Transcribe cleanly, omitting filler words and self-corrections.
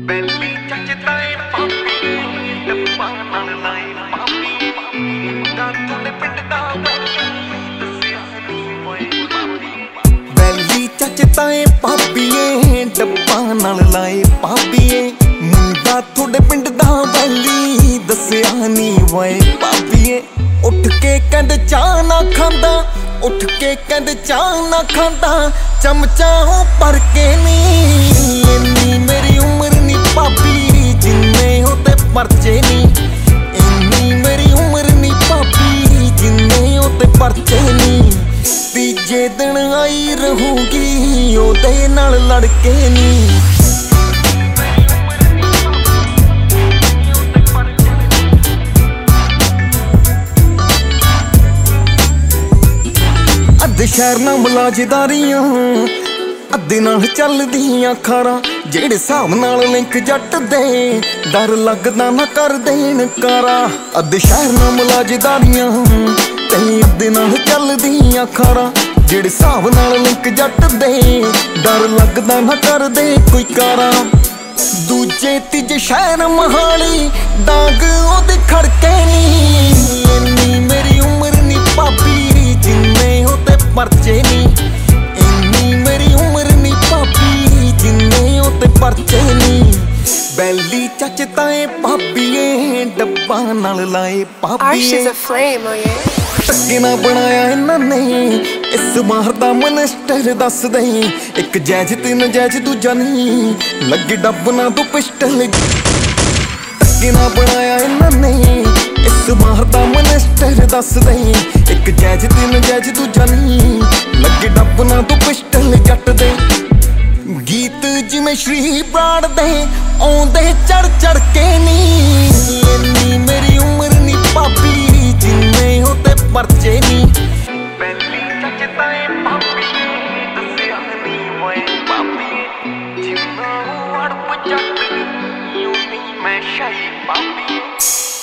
ਬੈਲੀ ਚੱਜ ਤਾਏ ਪਾਪੀ ਡੱਬਾ ਨਾਲ ਲਾਏ ਪਾਪੀ ਮੁੰਡਾ ਤੁਹਾਡੇ ਪਿੰਡ ਦਾ ਦੱਸਿਆ ਨਹੀਂ ਓਏ ਪਾਪੀ ਬੈਲੀ ਚੱਜ ਤਾਏ ਪਾਪੀਏ ਡੱਬਾ ਨਾਲ ਲਾਏ ਪਾਪੀਏ ਮੁੰਡਾ ਤੁਹਾਡੇ ਪਿੰਡ ਦਾ ਬੈਲੀ ਦੱਸਿਆ ਨਹੀਂ ਓਏ ਪਾਪੀਏ ਉੱਠ ਕੇ ਕਹਿੰਦੇ ਚਾਹ ਨਾ ਖਾਂਦਾ ਉੱਠ ਕੇ ਕਹਿੰਦੇ ਚਾਹ ਨਾ ਖਾਂਦਾ ਚਮਚਾ ਭਰ ਕੇ ਨੀ ਇੰਨੀ ਮੇਰੀ ਉਮਰ ਨੀ ਭਾਬੀ ਜਿੰਨੇ ਉਹਦੇ ਪਰਚੇ ਨੀ ਇੰਨੀ ਮੇਰੀ ਉਮਰ ਨੀ ਭਾਬੀ ਜਿੰਨੇ ਉਹਦੇ ਪਰਚੇ ਨੀ ਤੀਜੇ ਦਿਨ ਆਈ ਰਹੂਗੀ ਉਹਦੇ ਨਾਲ ਲੜ ਕੇ ਨੀ ਅੱਧੇ ਸ਼ਹਿਰ ਨਾਲ ਮੁਲਾਜ਼ਦਾਰੀਆਂ ਅੱਧੇ ਨਾਲ ਚੱਲਦੀਆਂ ਖਾਰਾਂ ਜਿਹੜੇ ਹਿਸਾਬ ਨਾਲ ਲਿੰਕ ਜੱਟ ਦੇ ਡਰ ਲੱਗਦਾ ਨਾ ਕਰ ਦੇਣ ਕਾਰਾ ਅੱਧੇ ਸ਼ਹਿਰ ਨਾਲ ਮੁਲਾਜ਼ਦਾਰੀਆਂ ਤੇ ਅੱਧੇ ਨਾਲ ਚੱਲਦੀਆਂ ਖਾਰਾਂ ਜਿਹੜੇ ਹਿਸਾਬ ਨਾਲ ਲਿੰਕ ਜੱਟ ਦੇ ਡਰ ਲੱਗਦਾ ਨਾ ਕਰ ਦੇ ਕੋਈ ਕਾਰਾ ਦੂਜੇ ਤੀਜੇ ਸ਼ਹਿਰ ਮਹਾਲੀ ਡਾਂਗ ਉਹਦੇ ਖੜਕੇ ਨੀ ਇੰਨੀ ਮੇਰੀ ਉਮਰ ਨੀ ਭਾਬੀ ਜਿੰਨੇ ਉਹਦੇ ਪਰਚੇ ਨੀ ਇੰਨੀ ਮੇਰੀ ਉਮਰ ਨੀ ਭਾਬੀ ਜਿੰਨੇ ਉਹਦੇ ਪਰਚੇ ਨੀ ਬੈਲੀ ਚੱਜ ਤਾਏ ਭਾਬੀਏ ਡੱਬਾ ਨਾਲ ਲਾਏ ਭਾਬੀਏ ਟੱਕੇ ਨਾ ਬਣਾਇਆ ਇਹਨਾਂ ਨੇ ਇਸ ਮਾਰ ਦਾ ਮਨਿਸਟਰ ਦੱਸ ਦੇ ਇੱਕ ਜੈਜ ਤੇ ਨਜੈਜ ਦੂਜਾ ਨਹੀਂ ਲੱਗੇ ਡੱਬ ਨਾ ਤੂੰ ਪਿਸਟਲ ਟੱਕੇ ਨਾ ਬਣਾਇਆ ਇਹਨਾਂ ਨੇ ਇਸ ਮਾਰ ਦਾ ਮਨਿਸਟਰ ਦੱਸ ਦੇ ਇੱਕ ਜੈਜ ਤੇ ਨਜੈਜ ਦੂਜਾ ਨਹੀਂ ਲੱਗੇ ਡੱਬ ਨਾ ਤੂੰ ਪਿਸਟਲ ਜੱਟ ਦੇ ਗੀਤ ਜਿਵੇਂ ਸ਼੍ਰੀ ਬਰਾੜ ਦੇ ਆਉਂਦੇ ਚੜ ਚੜ ਕੇ ਨੀ ਇੰਨੀ ਮੇਰੀ ਉਮਰ ਨੀ ਭਾਬੀ ਜਿੰਨੇ ਉਹਦੇ ਪਰਚੇ ਨੀ ਬੈਲੀ ਚੱਜ ਤਾਏ ਪਾਪੀ ਦੱਸਿਆ ਨਹੀਂ ਓਏ ਪਾਪੀ ਜਿੰਨਾ ਅੜਪ ਜੱਟ ਯੂੰ ਨਹੀਂ ਮੈਂ ਸ਼ਾਹੀ ਪਾਪੀ